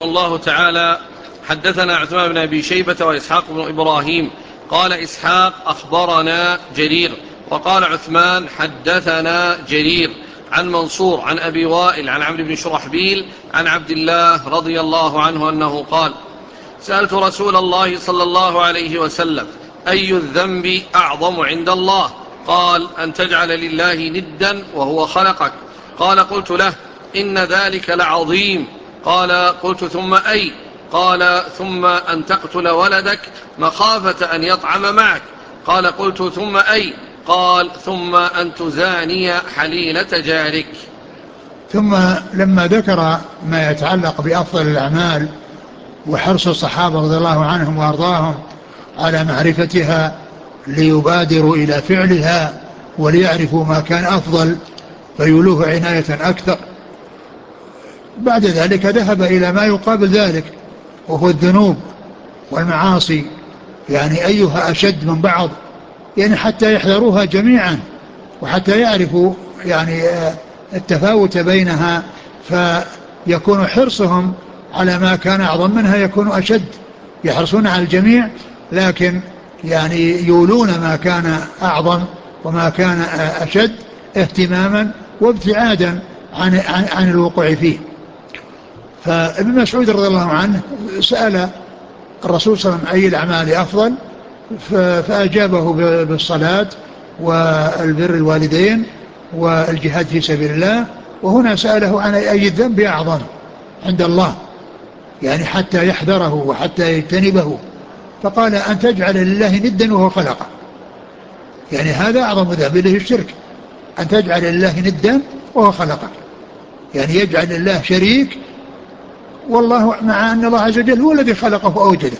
الله تعالى حدثنا عثمان بن أبي شيبة وإسحاق بن إبراهيم. قال إسحاق أخبرنا جرير، وقال عثمان حدثنا جرير عن منصور عن أبي وائل عن عمرو بن شرحبيل عن عبد الله رضي الله عنه أنه قال: سألت رسول الله صلى الله عليه وسلم: أي الذنب أعظم عند الله؟ قال: أن تجعل لله ندا وهو خلقك. قال: قلت له: إن ذلك لعظيم. قال: قلت: ثم أي؟ قال: ثم أن تقتل ولدك مخافة أن يطعم معك. قال: قلت: ثم أي؟ قال: ثم أن تزاني حليلة جارك. ثم لما ذكر ما يتعلق بأفضل الأعمال وحرص الصحابة رضي الله عنهم وأرضاهم على معرفتها ليبادروا إلى فعلها وليعرفوا ما كان أفضل فيولوه عناية أكثر، بعد ذلك ذهب إلى ما يقابل ذلك وهو الذنوب والمعاصي، يعني أيها أشد من بعض، يعني حتى يحذروها جميعا وحتى يعرفوا يعني التفاوت بينها، فيكون حرصهم على ما كان أعظم منها يكون أشد، يحرصون على الجميع لكن يعني يولون ما كان أعظم وما كان أشد اهتماما وابتعادا عن الوقوع فيه. فابن مسعود رضي الله عنه سأل الرسول صلى الله عليه وسلم أي الأعمال أفضل، فأجابه بالصلاة والبر الوالدين والجهاد في سبيل الله، وهنا سأله عن أي الذنب أعظم عند الله، يعني حتى يحذره وحتى يجتنبه، فقال: أن تجعل لله ندا وهو خلقه، يعني هذا أعظم ذنب له الشرك، أن تجعل لله ندا وهو خلقه، يعني يجعل لله شريك والله مع أن الله عز وجل هو الذي خلقه وأوجده،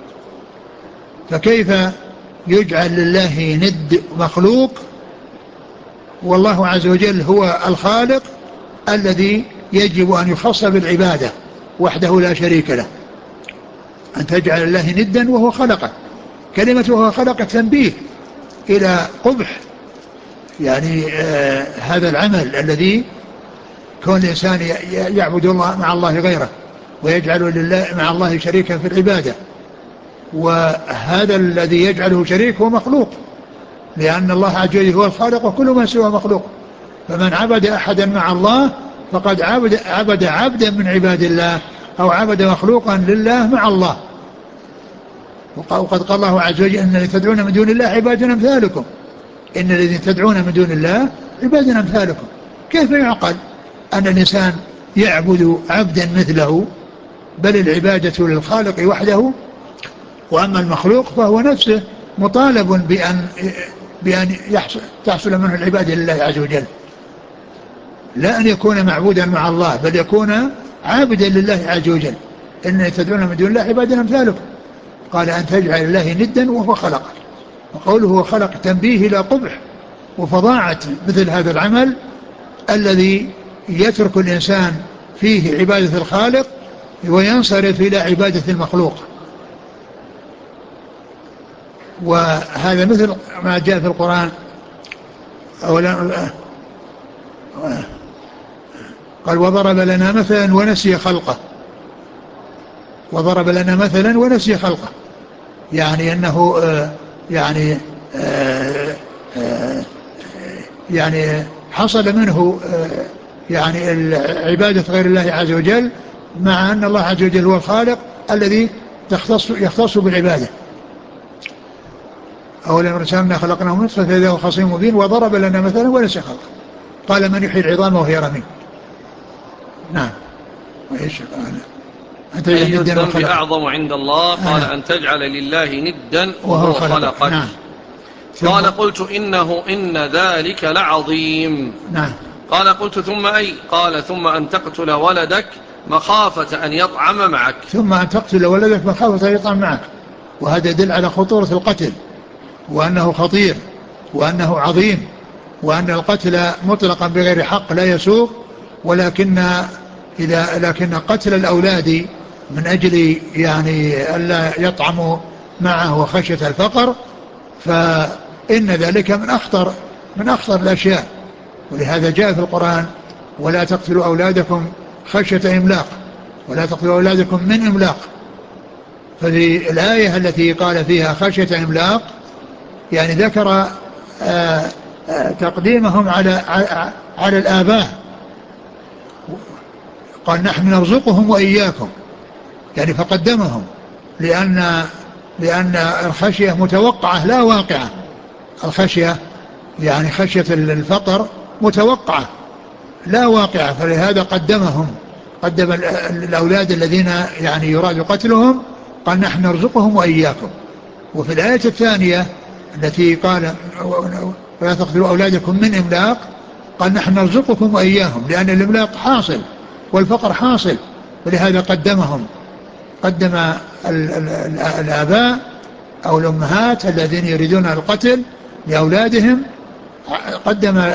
فكيف يجعل لله ند مخلوق والله عز وجل هو الخالق الذي يجب أن يخص بالعبادة وحده لا شريك له. أن تجعل الله ندا وهو خلقه، كلمة وهو خلقه تنبيه إلى قبح يعني هذا العمل الذي كون الإنسان يعبد الله مع الله غيره ويجعل لله مع الله شريكا في العبادة، وهذا الذي يجعله شريك هو مخلوق، لأن الله عز وجل هو الخالق وكل ما سوى مخلوق، فمن عبد أحدا مع الله فقد عبد عبدا من عباد الله أو عبد مخلوقا لله مع الله. وقد قال الله عز وجل: إن الذين تدعون من دون الله عباد أمثالكم، إن الذين تدعون من دون الله عباد أمثالكم. كيف يعقل أن الإنسان يعبد عبدا مثله؟ بل العبادة للخالق وحده، وأما المخلوق فهو نفسه مطالب بأن تحصل منه العبادة لله عز وجل، لا أن يكون معبودا مع الله بل يكون عابدا لله عز وجل. إن تدعون من دون الله عبادا أمثالكم. قال: أن تجعل الله ندا وهو خلقك، وقوله هو خلق تنبيه إلى قبح وفظاعة مثل هذا العمل الذي يترك الإنسان فيه عبادة الخالق وينصرف إلى عبادة المخلوق. وهذا مثل ما جاء في القرآن قال: وضرب لنا مثلا ونسي خلقه، وضرب لنا مثلا ونسي خلقه، يعني أنه يعني حصل منه يعني عبادة غير الله عز وجل مع أن الله عز وجل هو الخالق الذي يختص بالعبادة. أولا رسالنا خلقناه من نطفة فإذا هو خصيم مبين وضرب لنا مثلا ونسي خلقه قال: من يحيي العظام وهي رميم. نعم. وإيش أي الذنب أعظم عند الله؟ قال: أن تجعل لله ندا وهو خلقك. نعم. قال: قلت: إن ذلك لعظيم. نعم. قال: قلت: ثم أي؟ قال: ثم أن تقتل ولدك مخافة أن يطعم معك. ثم أن تقتل ولدك مخافة أن يطعم معك، وهذا يدل على خطورة القتل وأنه خطير وأنه عظيم، وأن القتل مطلقا بغير حق لا يسوغ، لكن قتل الأولاد من أجل يعني ألا يطعموا معه وخشية الفقر فإن ذلك من أخطر الأشياء. ولهذا جاء في القرآن: ولا تقتلوا أولادكم خشية إملاق، ولا تقتلوا أولادكم من إملاق. ففي الآية التي قال فيها خشية إملاق يعني ذكر تقديمهم على الآباء، قال نحن نرزقهم وإياكم، يعني فقدمهم، لأن الخشية متوقعة لا واقعة. الخشية يعني خشية الفقر متوقعة لا واقعة، فلهذا قدم الأولاد الذين يعني يراد قتلهم، قال نحن نرزقهم وإياكم. وفي الآية الثانية التي قال ولا تقتلوا أولادكم من إملاق، قال نحن نرزقكم وإياهم، لأن الإملاق حاصل والفقر حاصل، ولهذا قدم الآباء أو الأمهات الذين يريدون القتل لأولادهم، قدم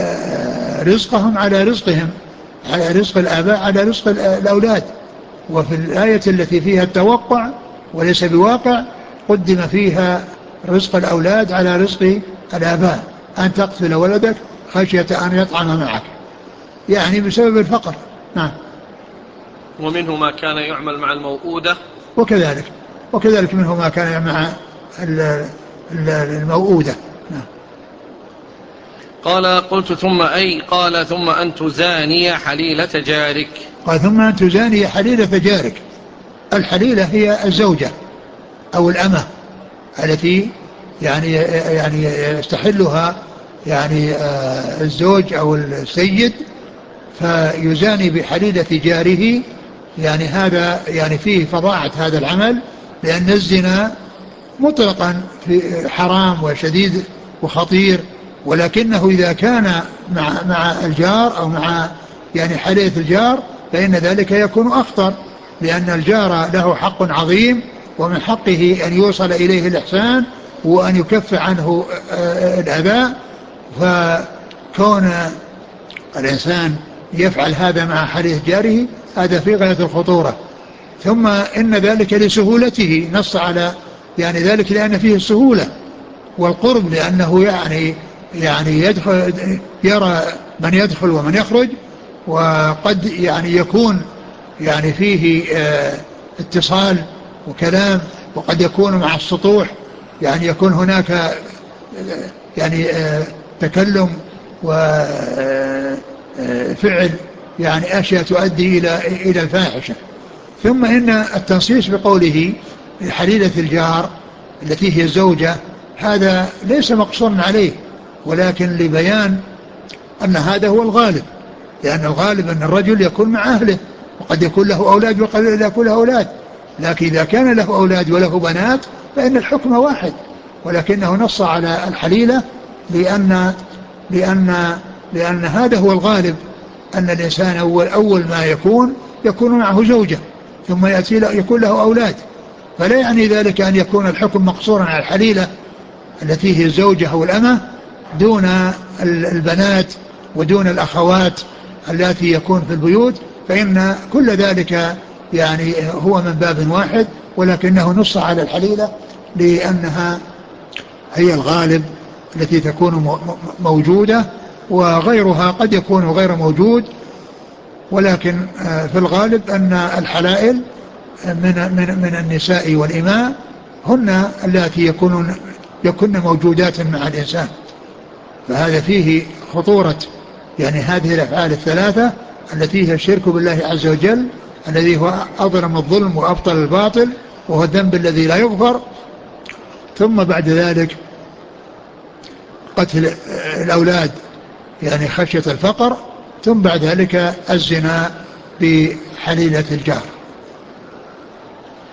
رزقهم على رزقهم، على رزق الآباء على رزق الأولاد. وفي الآية التي فيها التوقع وليس بواقع قدم فيها رزق الأولاد على رزق الآباء، أن تقتل ولدك خشية أن يطعم معك، يعني بسبب الفقر. نعم. ومنه ما كان يعمل مع الموؤودة، وكذلك منه ما كان مع الموؤودة. نعم. قال قلت ثم أي؟ قال ثم أن تزاني حليلة جارك. قال ثم أن تزاني حليلة جارك. الحليلة هي الزوجة أو الأمة التي يعني يستحلها يعني الزوج أو السيد، فيزاني بحليلة جاره. يعني هذا يعني فيه فظاعة هذا العمل، لأن الزنا مطلقا في حرام وشديد وخطير، ولكنه إذا كان مع الجار أو مع يعني حليلة الجار فإن ذلك يكون أخطر، لأن الجار له حق عظيم، ومن حقه أن يوصل إليه الإحسان وأن يكف عنه الأذى. فكون الإنسان يفعل هذا مع حليلة جاره هذا في غاية الخطورة. ثم إن ذلك لسهولته، نص على يعني ذلك لأن فيه السهولة والقرب، لأنه يعني يدخل يرى من يدخل ومن يخرج، وقد يعني يكون يعني فيه اتصال وكلام، وقد يكون مع السطوح يعني يكون هناك يعني تكلم وفعل يعني أشياء تؤدي إلى الفاحشة. ثم إن التنصيص بقوله حليلة الجار التي هي الزوجة هذا ليس مقصورا عليه، ولكن لبيان أن هذا هو الغالب، لأن الغالب أن الرجل يكون مع أهله، وقد يكون له أولاد وقد لا يكون له أولاد، لكن إذا كان له أولاد وله بنات فإن الحكم واحد، ولكنه نص على الحليلة لأن هذا هو الغالب، أن الإنسان أول ما يكون معه زوجة، ثم يكون له أولاد، فلا يعني ذلك أن يكون الحكم مقصورا على الحليلة التي هي الزوجة أو الأمة دون البنات ودون الأخوات التي يكون في البيوت، فإن كل ذلك يعني هو من باب واحد، ولكنه نص على الحليلة لأنها هي الغالب التي تكون موجودة، وغيرها قد يكون غير موجود، ولكن في الغالب أن الحلائل من النساء والإماء هن التي يكون موجودات مع الإنسان. فهذا فيه خطورة يعني هذه الأفعال الثلاثة التي هي الشرك بالله عز وجل الذي هو أظلم الظلم وأبطل الباطل وهو الذنب الذي لا يغفر، ثم بعد ذلك قتل الأولاد يعني خشية الفقر، ثم بعد ذلك الزنا بحليلة الجار.